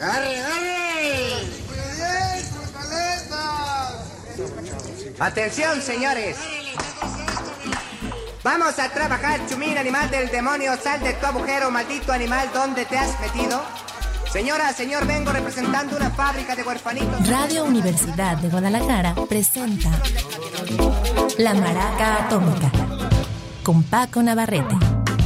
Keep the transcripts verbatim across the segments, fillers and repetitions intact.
¡Arre, arre! Atención, señores. Vamos a trabajar, Chumín, animal del demonio. Sal de tu agujero, maldito animal. ¿Dónde te has metido? Señora, señor, vengo representando una fábrica de huerfanitos. Radio Universidad de Guadalajara presenta La Maraca Atómica con Paco Navarrete.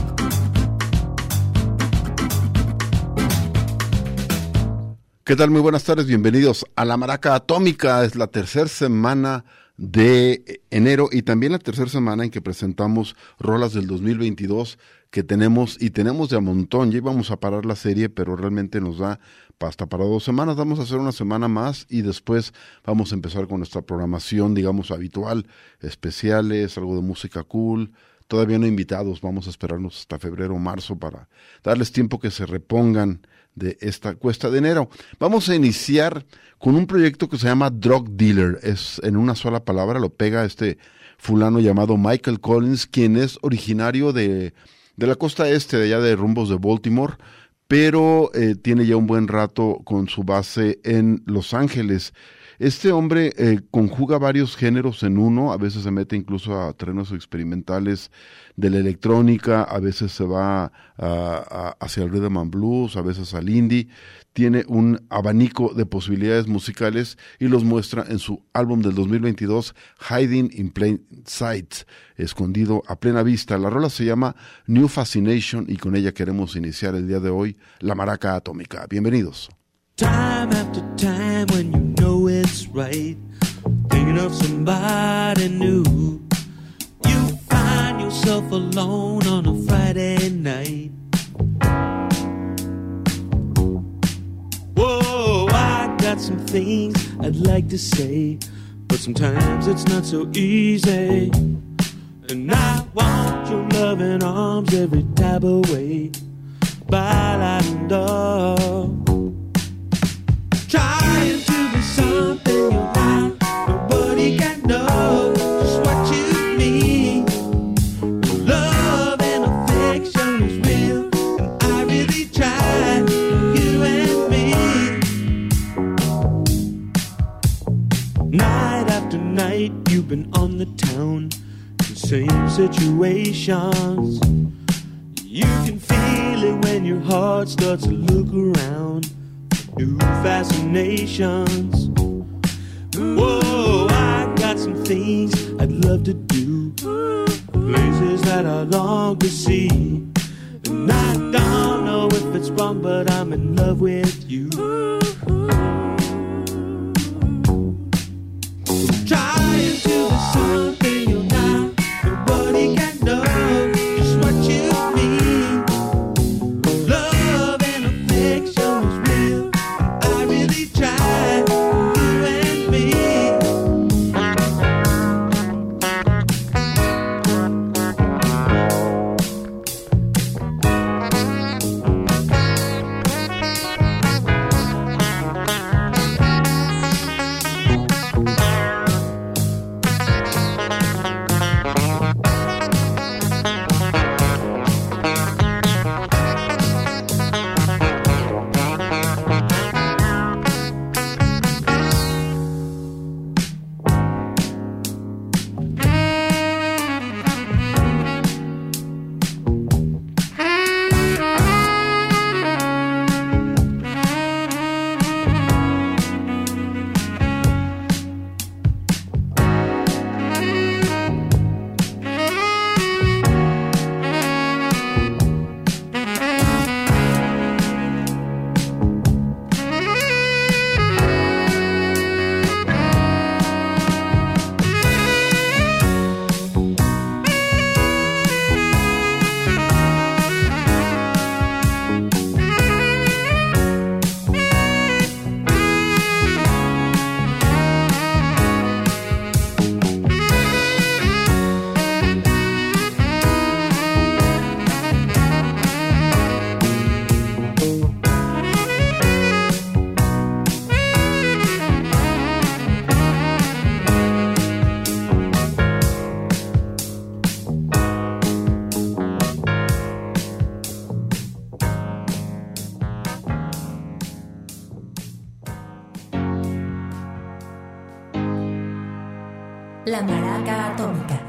¿Qué tal? Muy buenas tardes, bienvenidos a La Maraca Atómica. Es la tercera semana de enero y también la tercera semana en que presentamos rolas del dos mil veintidós que tenemos y tenemos de a montón. Ya íbamos a parar la serie, pero realmente nos da hasta para dos semanas. Vamos a hacer una semana más y después vamos a empezar con nuestra programación, digamos, habitual, especiales, algo de música cool. Todavía no invitados, vamos a esperarnos hasta febrero o marzo para darles tiempo que se repongan de esta cuesta de enero. Vamos a iniciar con un proyecto que se llama Drug Dealer. Es en una sola palabra, lo pega este fulano llamado Michael Collins, quien es originario de, de la costa este, de allá de rumbos de Baltimore, pero eh, tiene ya un buen rato con su base en Los Ángeles. Este hombre eh, conjuga varios géneros en uno, a veces se mete incluso a terrenos experimentales de la electrónica, a veces se va a, a, hacia el rhythm and blues, a veces al indie. Tiene un abanico de posibilidades musicales y los muestra en su álbum del dos mil veintidós, Hiding in Plain Sight, escondido a plena vista. La rola se llama New Fascination y con ella queremos iniciar el día de hoy La Maraca Atómica. Bienvenidos. Time after time when you know it's right, thinking of somebody new, you find yourself alone on a Friday night. Whoa, I got some things I'd like to say, but sometimes it's not so easy. And I want your loving arms every type of way, bailando. Trying to be something you're not, nobody can know just what you mean. Love and affection is real, and I really try, you and me. Night after night, you've been on the town, the same situations. You can feel it when your heart starts to look around. New fascinations. Whoa, I got some things I'd love to do, places that I long to see. And I don't know if it's wrong, but I'm in love with you. Trying to be something you're not, nobody can know just what you mean. Love and affection is real, I really try, you and me. La Maraca Atómica.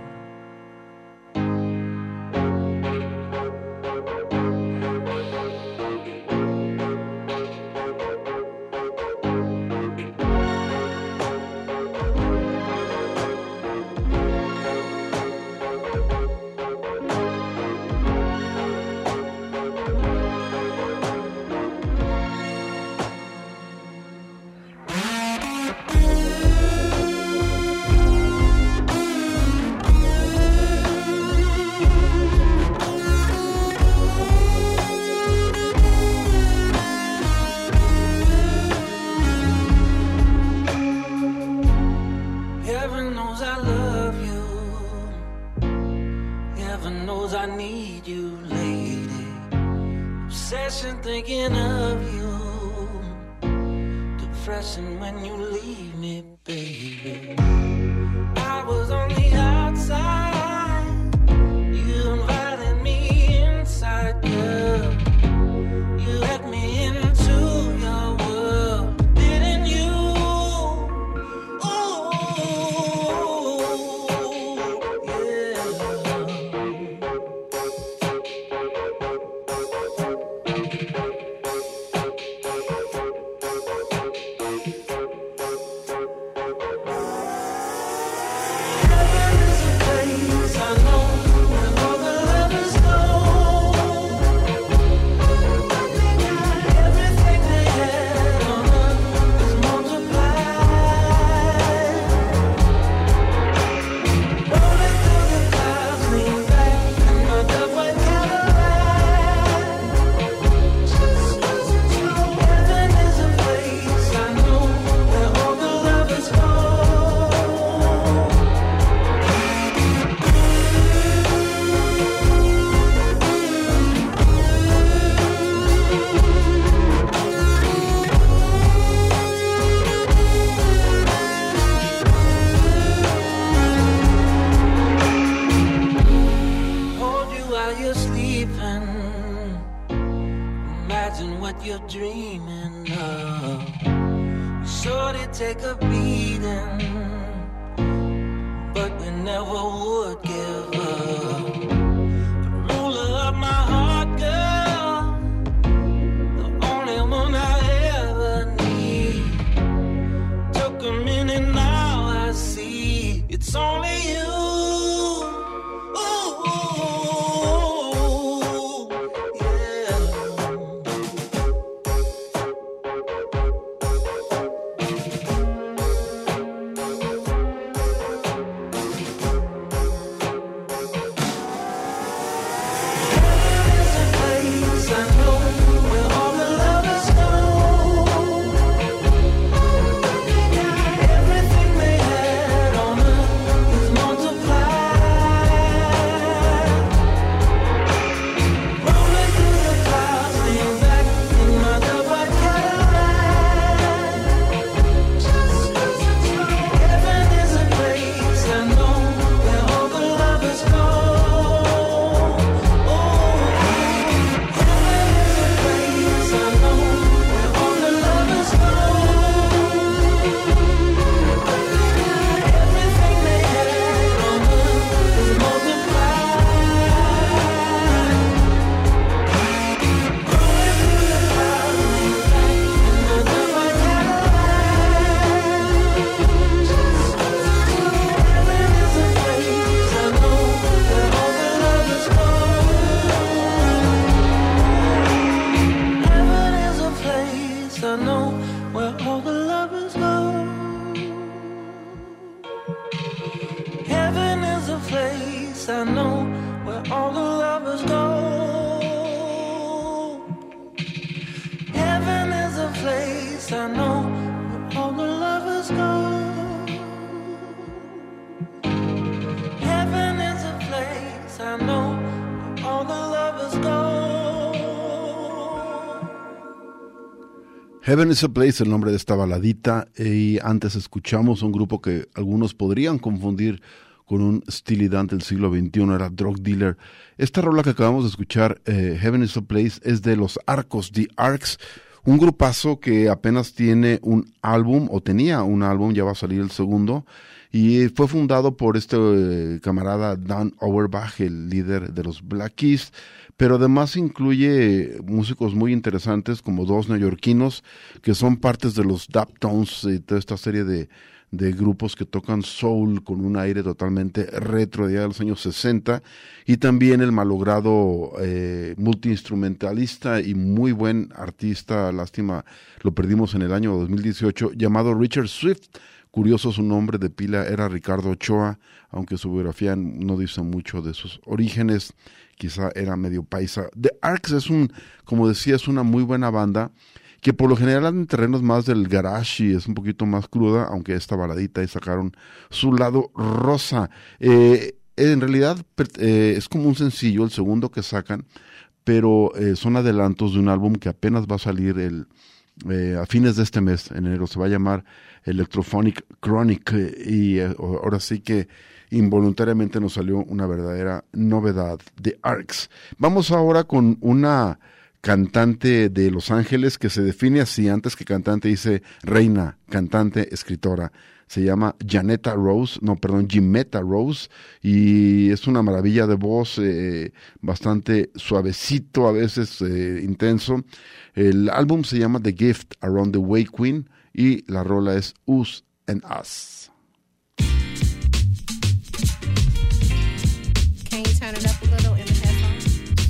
Heaven is a Place, el nombre de esta baladita, y antes escuchamos un grupo que algunos podrían confundir con un Steely Dan del siglo veintiuno, era Drug Dealer. Esta rola que acabamos de escuchar, eh, Heaven is a Place, es de los Arcos, The Arcs, un grupazo que apenas tiene un álbum, o tenía un álbum, ya va a salir el segundo, y fue fundado por este eh, camarada Dan Auerbach, el líder de los Black Keys, pero además incluye músicos muy interesantes como dos neoyorquinos que son partes de los Daptones y toda esta serie de de grupos que tocan soul con un aire totalmente retro de los años sesenta, y también el malogrado eh, multiinstrumentalista y muy buen artista, lástima lo perdimos en el año dos mil dieciocho, llamado Richard Swift. Curioso, su nombre de pila era Ricardo Ochoa, aunque su biografía no dice mucho de sus orígenes, quizá era medio paisa. The Arcs es un, como decía, es una muy buena banda, que por lo general anda en terrenos más del garage y es un poquito más cruda, aunque esta baladita y sacaron su lado rosa. Eh, en realidad eh, es como un sencillo, el segundo que sacan, pero eh, son adelantos de un álbum que apenas va a salir el, eh, a fines de este mes, en enero. Se va a llamar Electrophonic Chronic, y eh, ahora sí que involuntariamente nos salió una verdadera novedad de Arcs. Vamos ahora con una cantante de Los Ángeles que se define así, antes que cantante dice reina, cantante, escritora. Se llama Janetta Rose, no, perdón, Jimetta Rose, y es una maravilla de voz, eh, bastante suavecito, a veces eh, intenso. El álbum se llama The Gift Around the Way Queen y la rola es Us and Us. Can you turn it up a little in the headphones?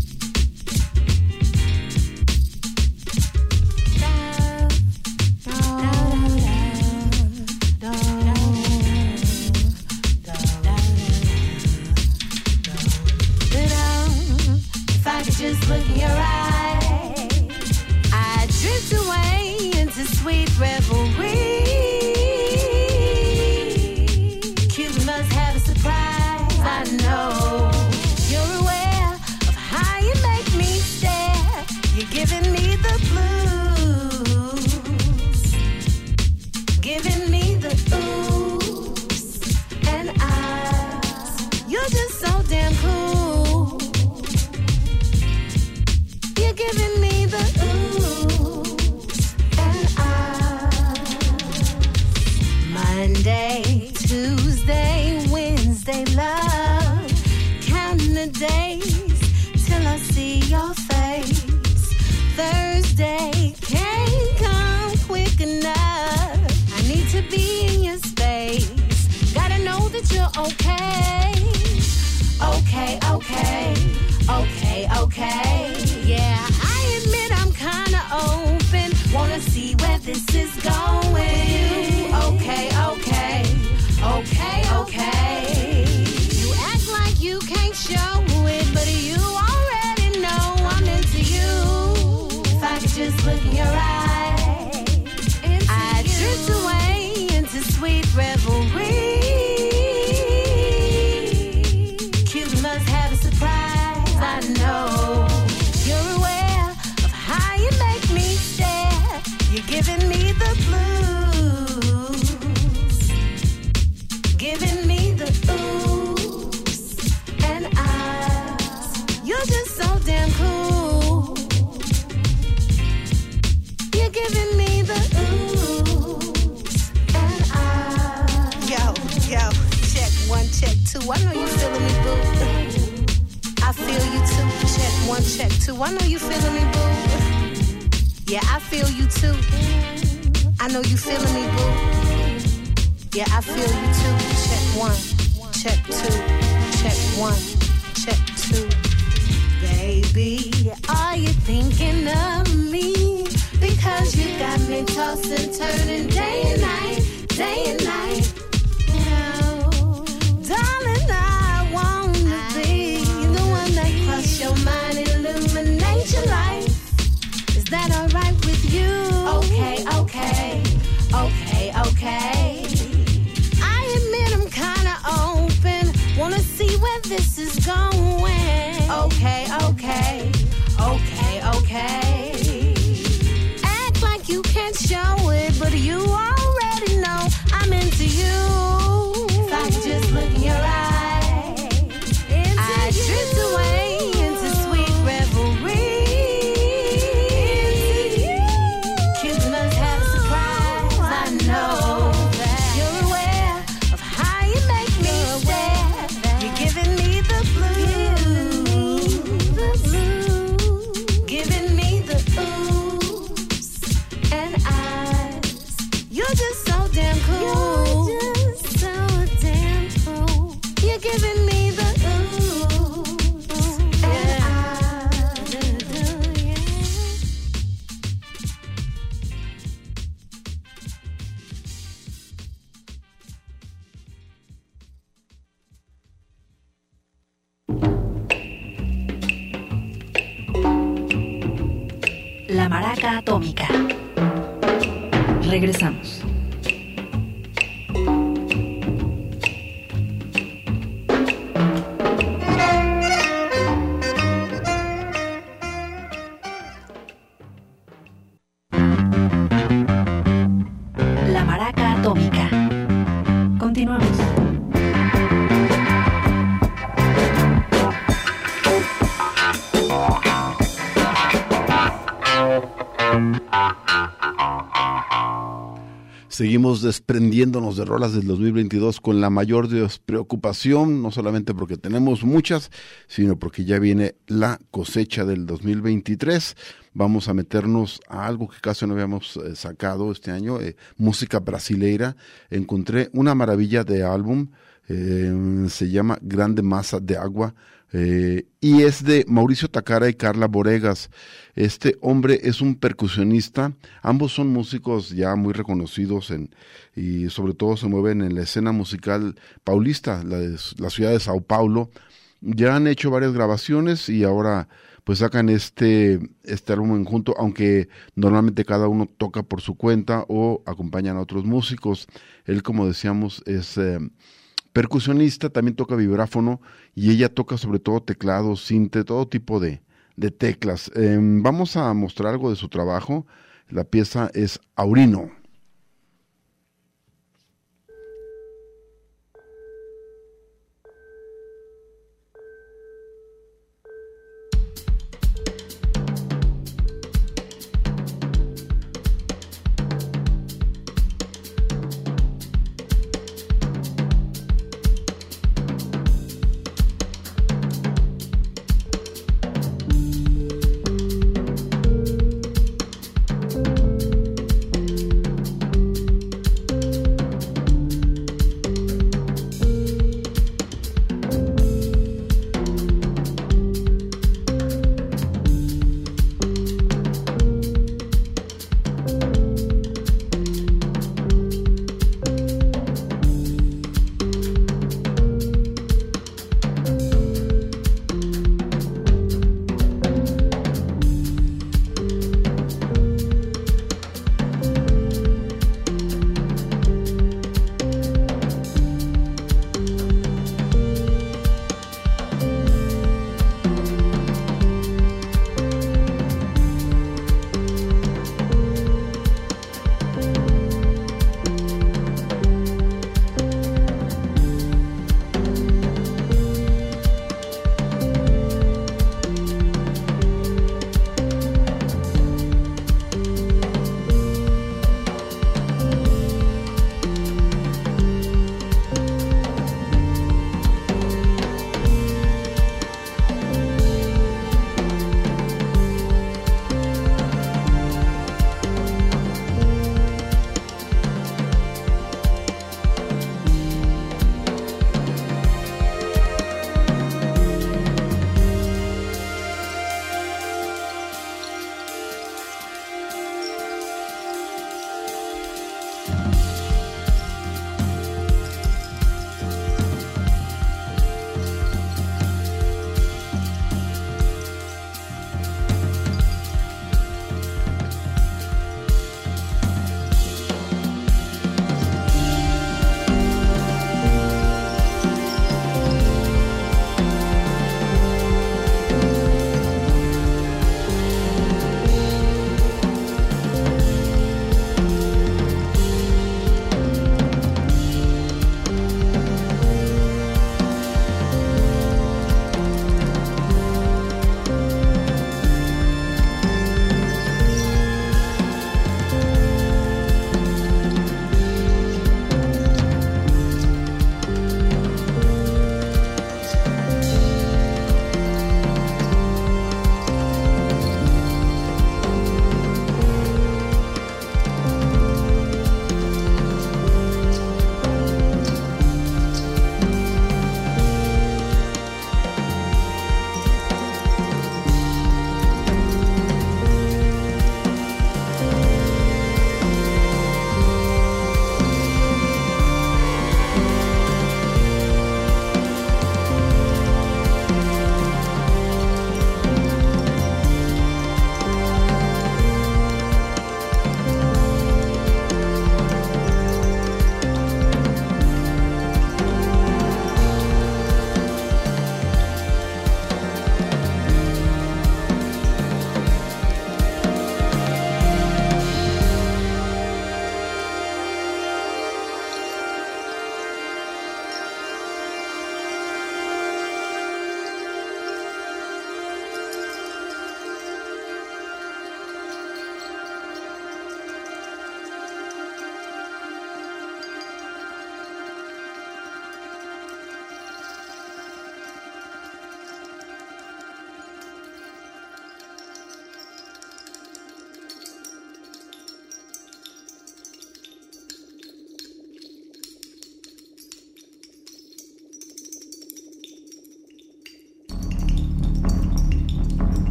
Just look in your eyes, I drift away into sweet revelry. Cupid must have a surprise, I know. You're aware of how you make me stare. You're giving me the blues, giving me the oohs and ahs. You're just so damn cool. You're giving me the oohs and ahs. Monday, Tuesday, Wednesday, love. Counting the days till I see your face. Thursday can't come quick enough. I need to be in your space. Gotta know that you're okay. Okay, okay, okay, okay. Yeah, I admit I'm kinda open. Wanna see where this is going. Okay, okay, okay, okay. You act like you can't show it, but you already know I'm into you. If I could just look in your eyes, I'd drift away into sweet revelry. Cupid must have a surprise, I know. You're aware of how you make me stare. You're giving me the blues, giving me the oohs and ahs. You're just so damn cool. You're giving me the oohs and ahs. Yo, yo, check one, check two. I know you feeling me, boo. I feel you too. Check one, check two. I know you feeling me, boo. Yeah, I feel you too. I know you feeling me, boo. Yeah, I feel you too. Check one, check two, check one, check two. Baby, are you thinking of me? Because you got me tossing, turning day and night, day and night. No, darling, I wanna be the one that cross your mind, illuminate your life. Is that alright with you? Okay, okay, okay, okay. I admit I'm kinda open. Wanna see where this is going. Okay, okay, okay, okay. Act like you can't show it, but you already know I'm into La Maraca Atómica. Regresamos. La Maraca Atómica. Continuamos. Seguimos desprendiéndonos de rolas del dos mil veintidós con la mayor despreocupación, no solamente porque tenemos muchas, sino porque ya viene la cosecha del dos mil veintitrés. Vamos a meternos a algo que casi no habíamos eh, sacado este año, eh, música brasileira. Encontré una maravilla de álbum, eh, se llama Grande Masa de Agua, Eh, y es de Mauricio Takara y Carla Boregas. Este hombre es un percusionista, ambos son músicos ya muy reconocidos en, y sobre todo se mueven en la escena musical paulista, la, de, la ciudad de Sao Paulo. Ya han hecho varias grabaciones y ahora pues sacan este, este álbum en junto, aunque normalmente cada uno toca por su cuenta o acompañan a otros músicos. Él, como decíamos, es eh, percusionista, también toca vibráfono y ella toca sobre todo teclado, sinte, todo tipo de, de teclas. Eh, vamos a mostrar algo de su trabajo. La pieza es Aurino.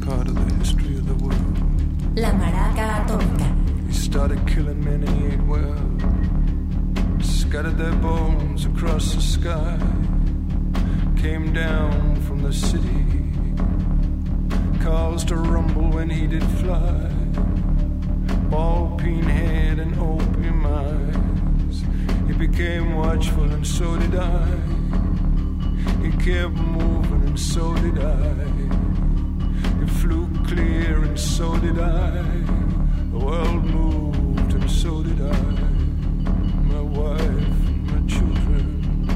part of the history of the world. La Maraca Atómica. He started killing men and he ate well. Scattered their bones across the sky. Came down from the city. Caused a rumble when he did fly. Bald peen head and opium eyes. He became watchful and so did I. He kept moving and so did I. He flew clear and so did I. The world moved and so did I. My wife and my children.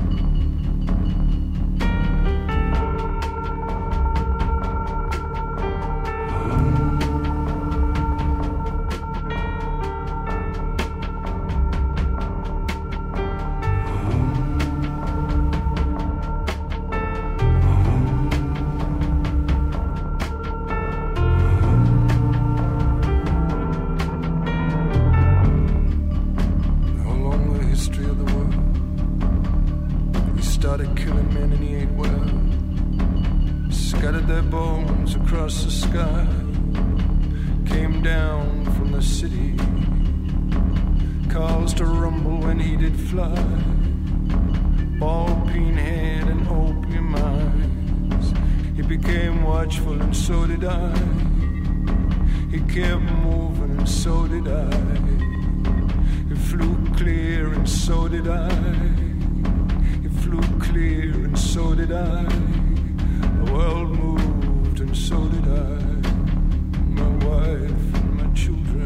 Across the sky, came down from the city, caused a rumble when he did fly. Bald peen head and opium eyes. He became watchful and so did I. He kept moving and so did I. He flew clear and so did I. He flew clear and so did I. The world moved and so did I, my wife and my children.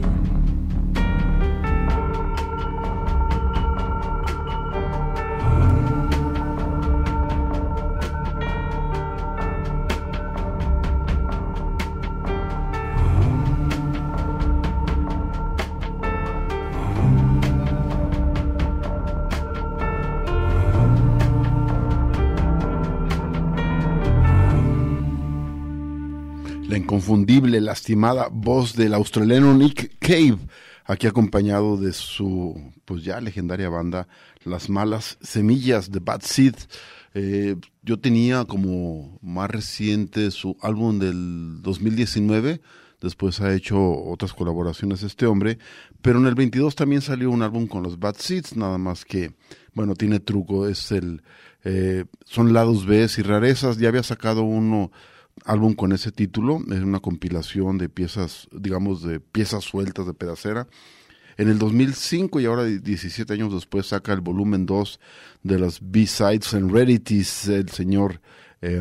La inconfundible, lastimada voz del australiano Nick Cave, aquí acompañado de su pues ya legendaria banda Las Malas Semillas de Bad Seed. Eh, yo tenía como más reciente su álbum del dos mil diecinueve, después ha hecho otras colaboraciones este hombre, pero en el veintidós también salió un álbum con los Bad Seeds, nada más que, bueno, tiene truco, es el eh, son lados B y rarezas. Ya había sacado uno álbum con ese título, es una compilación de piezas, digamos, de piezas sueltas de pedacera. En el dos mil cinco y ahora diecisiete años después saca el volumen dos de las B-Sides and Rarities, el señor eh,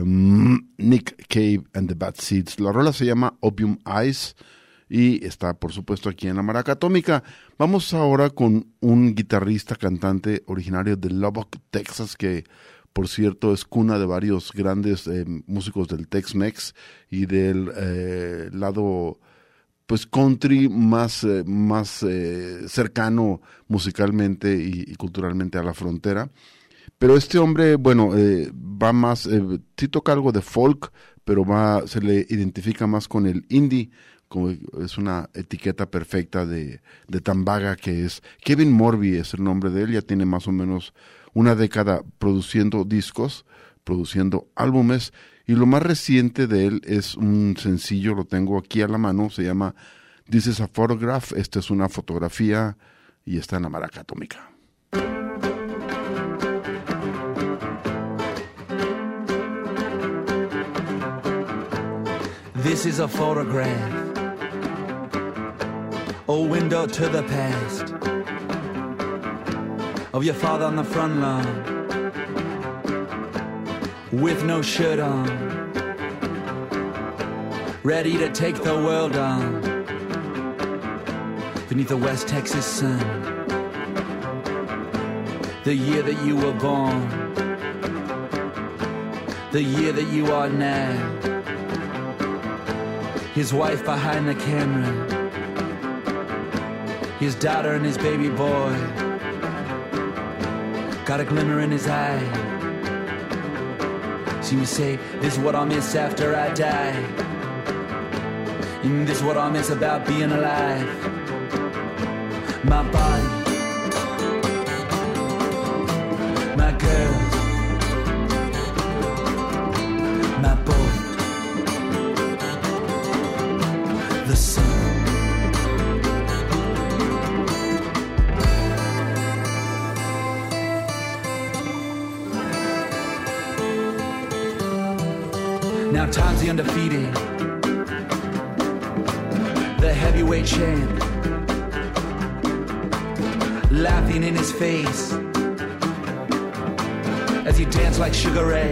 Nick Cave and the Bad Seeds. La rola se llama Opium Eyes y está, por supuesto, aquí en la Maraca Atómica. Vamos ahora con un guitarrista cantante originario de Lubbock, Texas, que por cierto es cuna de varios grandes eh, músicos del Tex-Mex y del eh, lado pues country más, eh, más eh, cercano musicalmente y, y culturalmente a la frontera. Pero este hombre, bueno, eh, va más, eh, sí toca algo de folk, pero va, se le identifica más con el indie, como es una etiqueta perfecta de, de tan vaga que es. Kevin Morby es el nombre de él, ya tiene más o menos una década produciendo discos, produciendo álbumes, y lo más reciente de él es un sencillo, lo tengo aquí a la mano, se llama This is a Photograph, esta es una fotografía, y está en la Maraca Atómica. This is a photograph, a window to the past, of your father on the front lawn, with no shirt on, ready to take the world on, beneath the West Texas sun, the year that you were born, the year that you are now, his wife behind the camera, his daughter and his baby boy, got a glimmer in his eye. See me say, this is what I'll miss after I die. And this is what I'll miss about being alive. My body, my girls, my boat, the sun. Now time's the undefeated, the heavyweight champ, laughing in his face as he danced like Sugar Ray.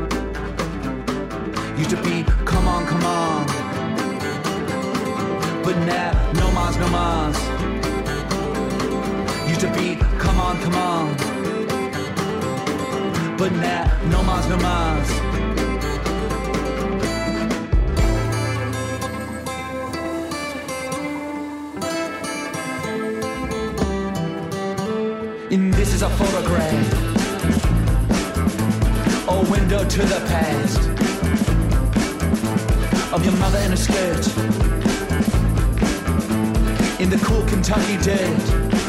Used to be, come on, come on, but now, no mas, no mas. Used to be, come on, come on, but now, no mas, no mas. And this is a photograph, a window to the past, of your mother in a skirt, in the cool Kentucky dirt,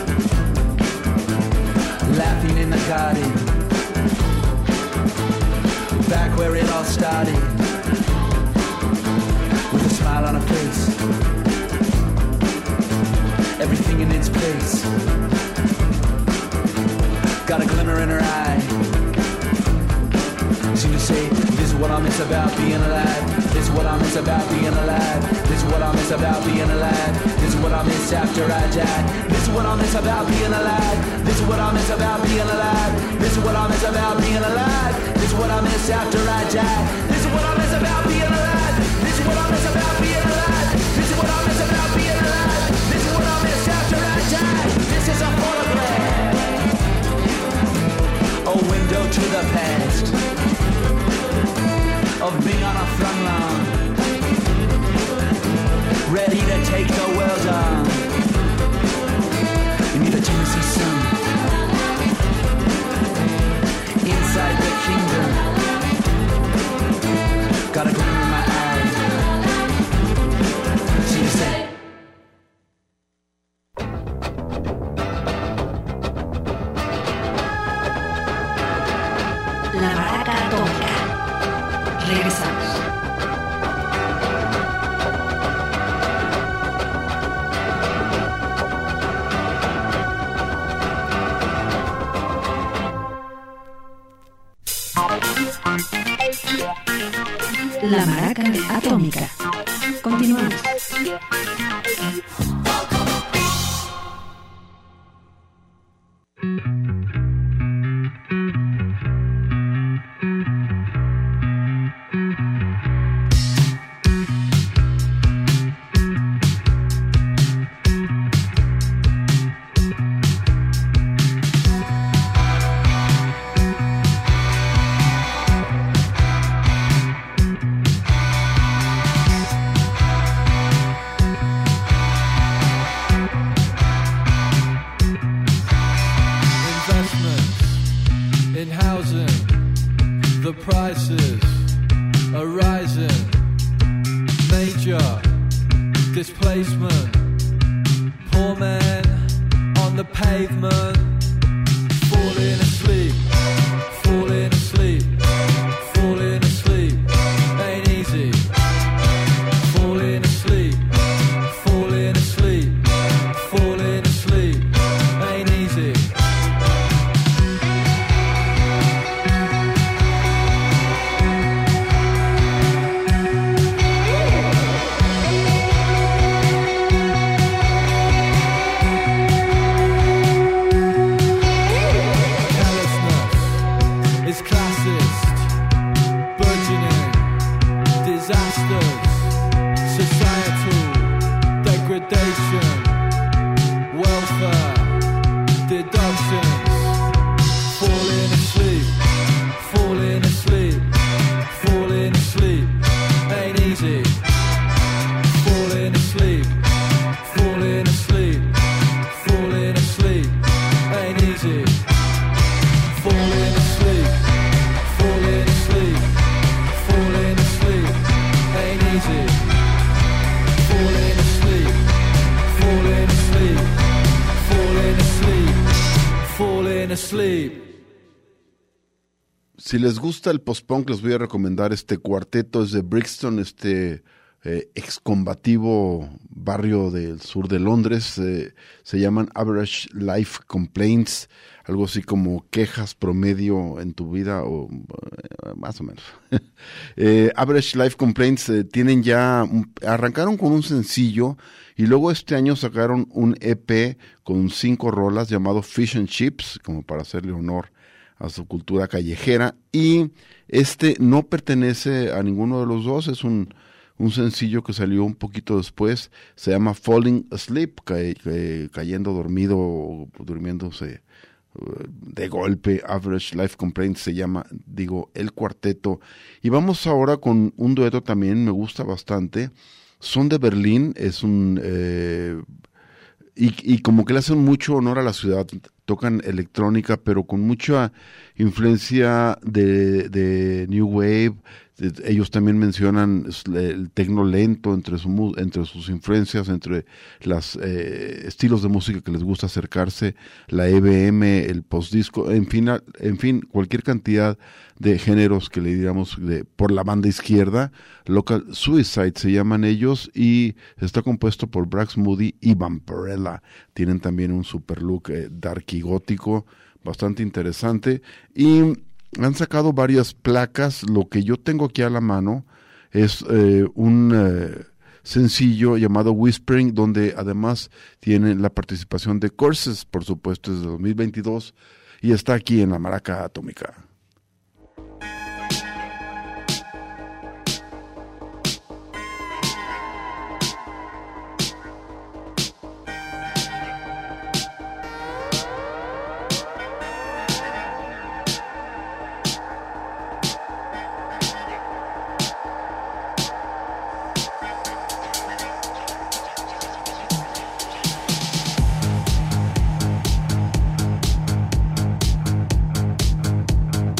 laughing in the garden, back where it all started, with a smile on her face, everything in its place. Got a glimmer in her eye. Seem to say, this is what I miss about being alive. This is what I miss about being alive. This is what I miss about being alive. This is what I miss after I die. This is what I miss about being alive. This is what I miss about being alive. This is what I miss about being alive. This is what I miss after I die. This is what I miss about being alive. This is what I miss about being alive. This is what I miss about being alive. This is what I miss after I die. This is a photograph, a window to the past, of being on a front lawn, ready to take the world on. You need the Tennessee sun, inside the kingdom. Got a gleam in my eye. See you say. La Maraca Atómica. Regresamos. La Maraca Atómica. Continuamos. Si les gusta el post-punk, les voy a recomendar este cuarteto, es de Brixton, este eh, excombativo barrio del sur de Londres. Eh, se llaman Average Life Complaints, algo así como quejas promedio en tu vida, o eh, más o menos. eh, Average Life Complaints eh, tienen ya, un, arrancaron con un sencillo y luego este año sacaron un E P con cinco rolas llamado Fish and Chips, como para hacerle honor a su cultura callejera, y este no pertenece a ninguno de los dos, es un, un sencillo que salió un poquito después, se llama Falling Asleep, ca, ca, cayendo dormido o durmiéndose de golpe. Average Life Complaints se llama, digo, el cuarteto. Y vamos ahora con un dueto también, me gusta bastante, son de Berlín, es un... Eh, y, y como que le hacen mucho honor a la ciudad, tocan electrónica, pero con mucha influencia de, de New Wave. Ellos también mencionan el tecno lento entre, su, entre sus influencias, entre los eh, estilos de música que les gusta acercarse, la E B M, el postdisco, en fin, en fin, cualquier cantidad de géneros que le diríamos de, por la banda izquierda. Local Suicide se llaman ellos y está compuesto por Brax Moody y Vampirella. Tienen también un super look eh, dark y gótico, bastante interesante, y han sacado varias placas. Lo que yo tengo aquí a la mano es eh, un eh, sencillo llamado Whispering, donde además tiene la participación de Courses, por supuesto, desde dos mil veintidós, y está aquí en la Maraca Atómica. Thank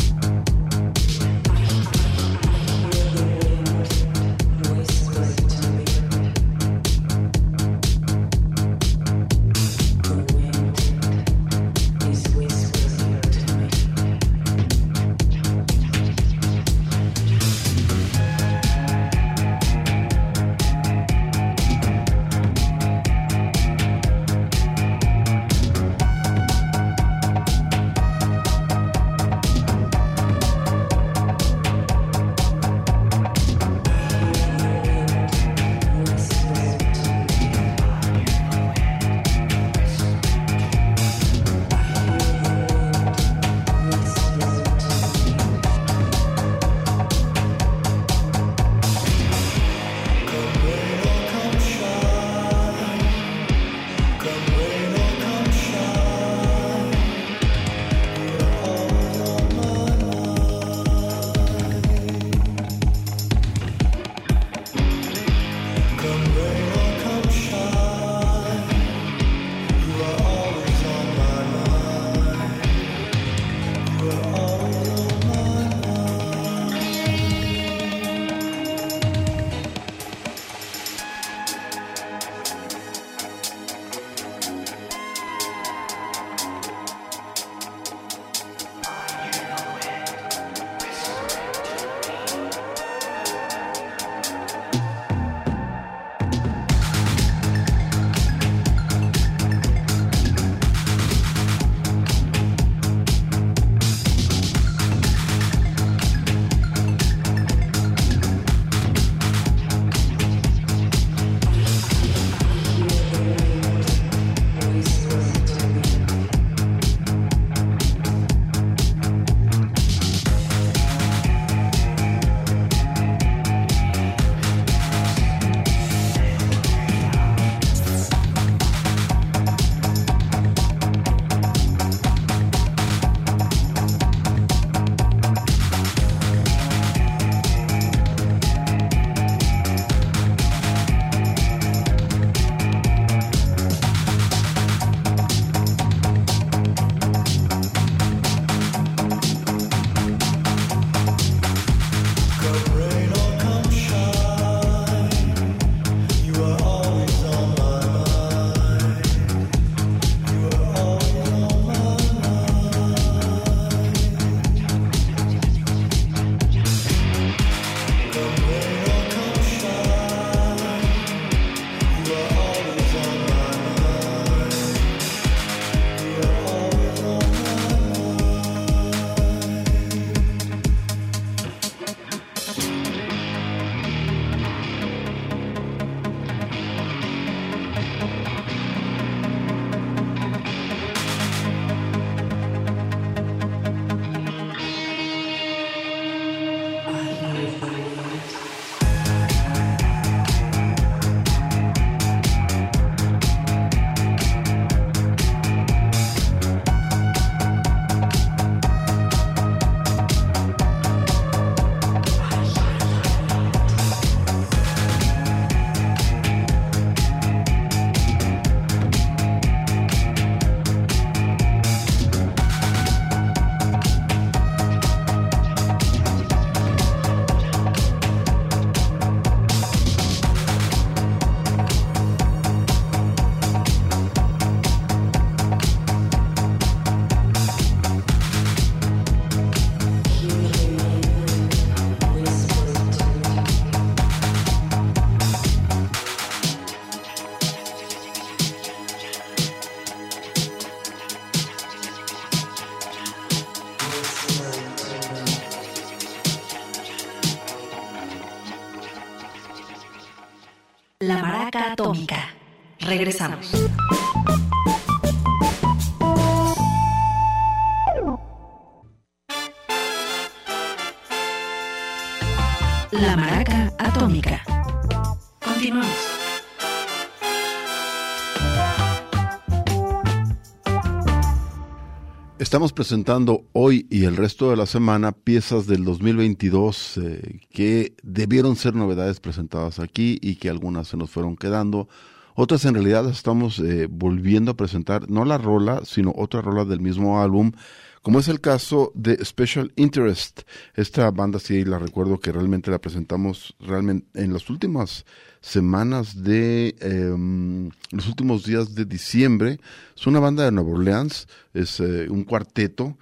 La Maraca Atómica. Regresamos. La Maraca Atómica. Continuamos. Estamos presentando hoy y el resto de la semana piezas del dos mil veintidós eh, que debieron ser novedades presentadas aquí y que algunas se nos fueron quedando. Otras en realidad estamos eh, volviendo a presentar, no la rola, sino otra rola del mismo álbum, como es el caso de Special Interest. Esta banda sí la recuerdo que realmente la presentamos realmente en las últimas semanas de, eh, los últimos días de diciembre. Es una banda de Nueva Orleans, es eh, un cuarteto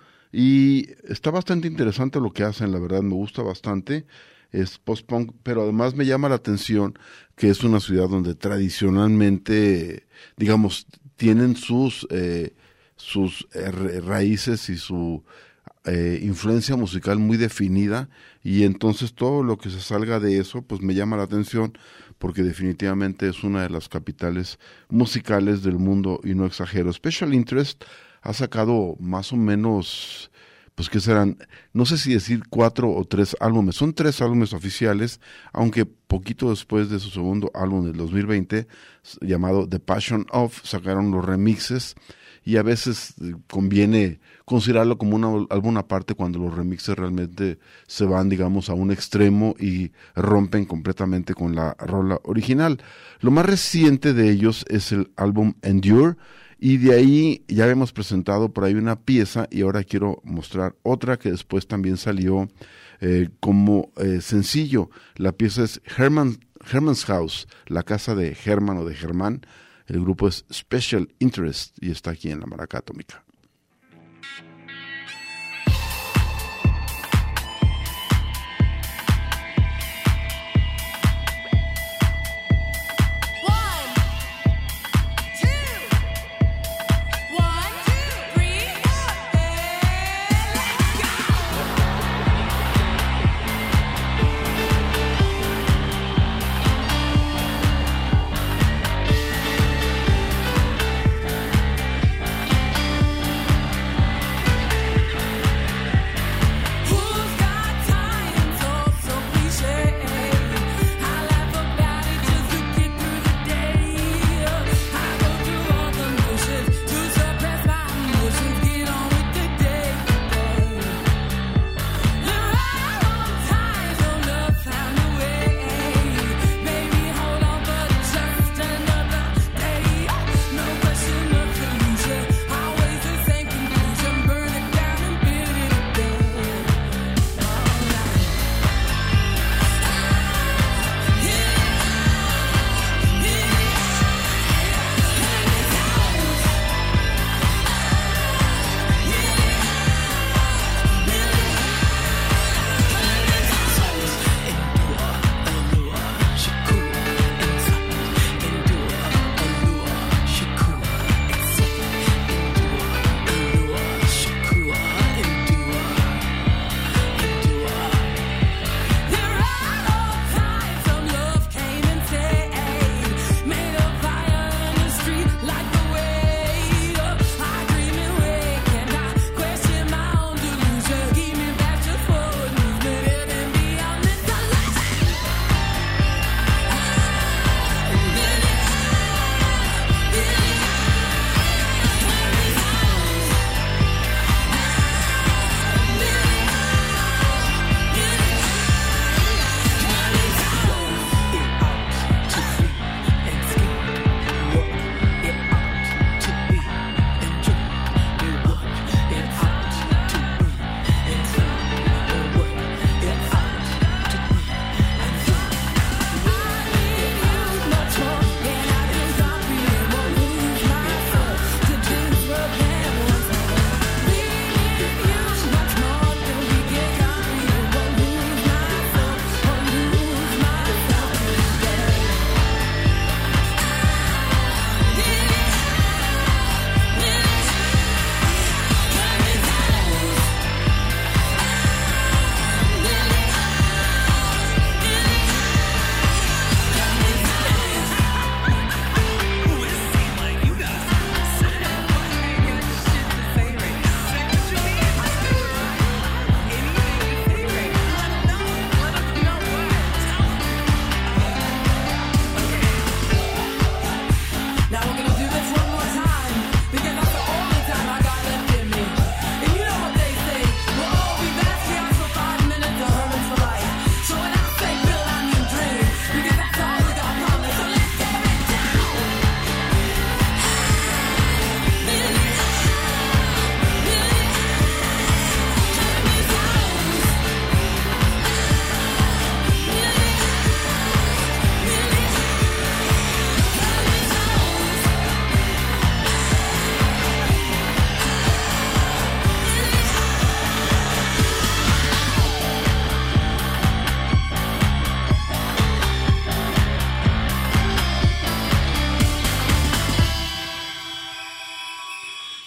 y está bastante interesante lo que hacen, la verdad me gusta bastante. Es post-punk, pero además me llama la atención que es una ciudad donde tradicionalmente, digamos, tienen sus eh, sus eh, raíces y su eh, influencia musical muy definida, y entonces todo lo que se salga de eso pues me llama la atención, porque definitivamente es una de las capitales musicales del mundo y no exagero. Special Interest ha sacado más o menos, pues que serán, no sé si decir cuatro o tres álbumes, son tres álbumes oficiales, aunque poquito después de su segundo álbum del dos mil veinte, llamado The Passion Of, sacaron los remixes, y a veces conviene considerarlo como un álbum aparte cuando los remixes realmente se van, digamos, a un extremo y rompen completamente con la rola original. Lo más reciente de ellos es el álbum Endure, y de ahí ya habíamos presentado por ahí una pieza y ahora quiero mostrar otra que después también salió eh, como eh, sencillo. La pieza es Herman, Herman's House, la casa de Herman o de Germán. El grupo es Special Interest y está aquí en la Maraca Atómica. One,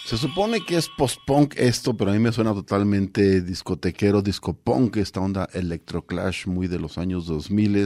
Se supone que es post-punk esto, pero a mí me suena totalmente discotequero, disco-punk, esta onda electroclash muy de los años dos mil.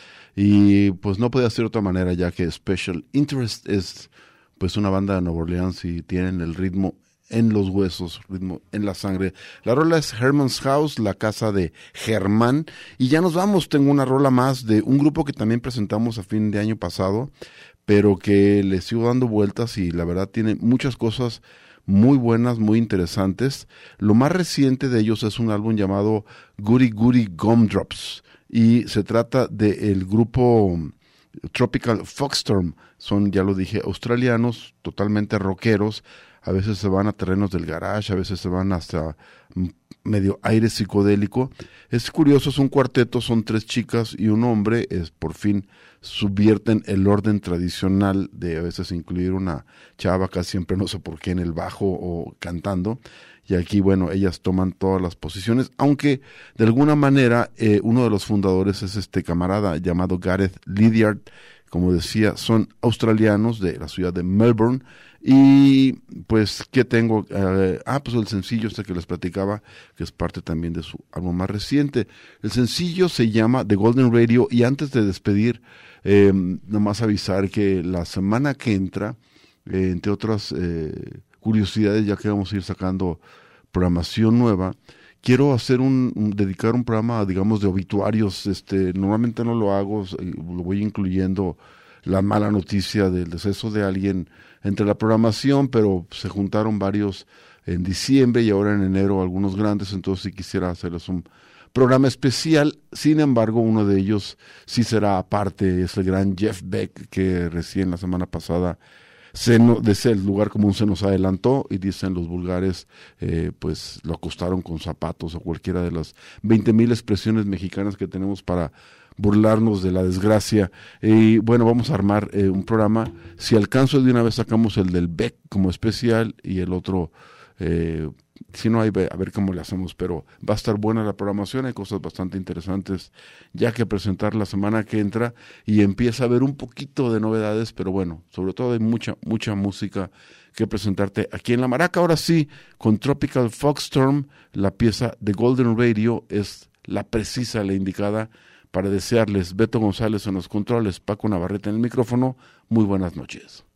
Y pues no podía ser de otra manera, ya que Special Interest es pues una banda de Nueva Orleans y tienen el ritmo en los huesos, ritmo en la sangre. La rola es Herman's House, la casa de Germán. Y ya nos vamos, tengo una rola más de un grupo que también presentamos a fin de año pasado, pero que le sigo dando vueltas y la verdad tiene muchas cosas muy buenas, muy interesantes. Lo más reciente de ellos es un álbum llamado Goody Goody Gumdrops y se trata del grupo Tropical Foxstorm. Son, ya lo dije, australianos, totalmente rockeros. A veces se van a terrenos del garage, a veces se van hasta medio aire psicodélico. Es curioso, es un cuarteto, son tres chicas y un hombre. Es por fin subvierten el orden tradicional de a veces incluir una chava, casi siempre no sé por qué, en el bajo o cantando. Y aquí, bueno, ellas toman todas las posiciones, aunque de alguna manera eh, uno de los fundadores es este camarada llamado Gareth Lydiard. Como decía, son australianos de la ciudad de Melbourne. Y pues, ¿qué tengo? Eh, ah, pues el sencillo este que les platicaba, que es parte también de su álbum más reciente. El sencillo se llama The Golden Radio, y antes de despedir, eh, nomás avisar que la semana que entra, eh, entre otras eh, curiosidades, ya que vamos a ir sacando programación nueva, quiero hacer un, un dedicar un programa, digamos, de obituarios. Este, normalmente no lo hago, lo voy incluyendo la mala noticia del deceso de alguien entre la programación, pero se juntaron varios en diciembre y ahora en enero algunos grandes, entonces sí quisiera hacerles un programa especial. Sin embargo, uno de ellos sí será aparte, es el gran Jeff Beck, que recién la semana pasada se no, desde el lugar común se nos adelantó, y dicen los vulgares, eh, pues lo acostaron con zapatos o cualquiera de las veinte mil expresiones mexicanas que tenemos para burlarnos de la desgracia. Y bueno, vamos a armar eh, un programa. Si alcanzo de una vez sacamos el del Beck como especial y el otro, eh, si no hay, a ver cómo le hacemos, pero va a estar buena la programación, hay cosas bastante interesantes ya que presentar la semana que entra, y empieza a haber un poquito de novedades, pero bueno, sobre todo hay mucha, mucha música que presentarte aquí en La Maraca. Ahora sí, con Tropical Foxstorm, la pieza de Golden Radio es la precisa, la indicada para desearles. Beto González en los controles, Paco Navarrete en el micrófono. Muy buenas noches.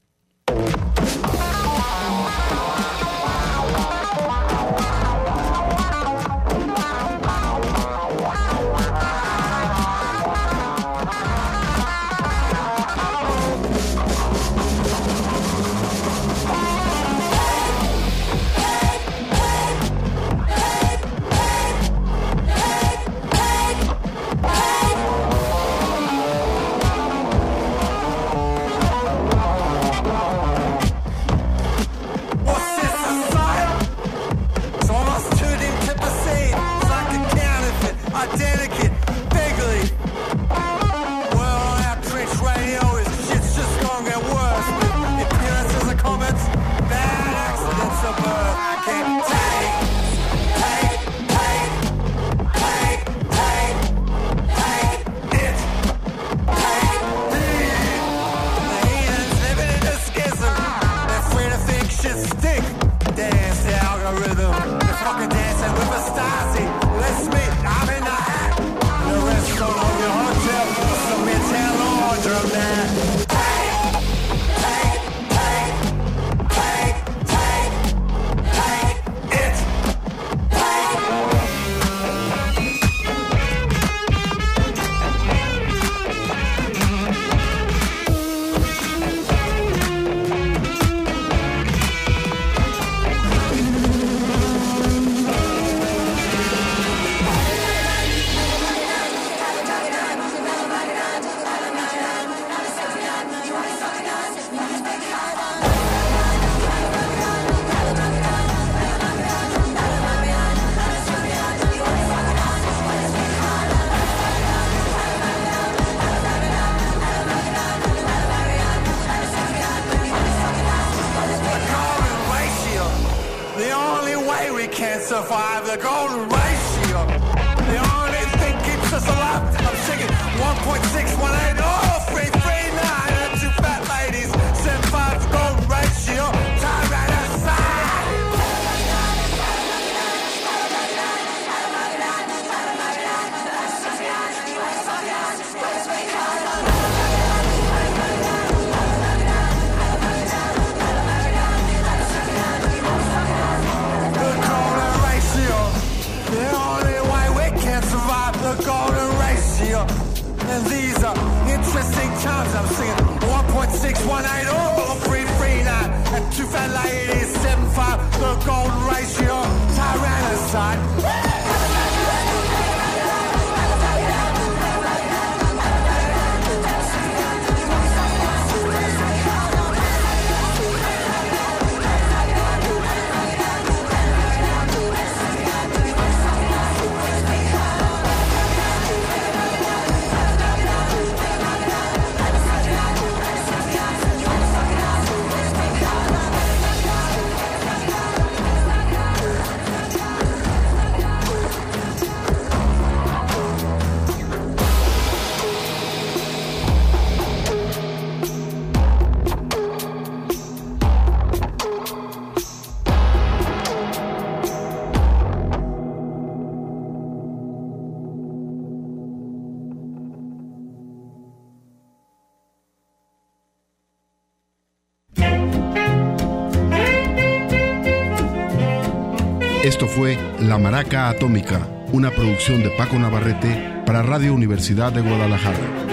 Survive the golden ratio. The only thing keeps us alive. I'm singing one point six one eight, oh, three three nine, and two fat ladies, seven five golden ratio. Time right outside. one eight oh three three nine. And two fat ladies, seven five. The golden ratio, tyrannicide. Esto fue La Maraca Atómica, una producción de Paco Navarrete para Radio Universidad de Guadalajara.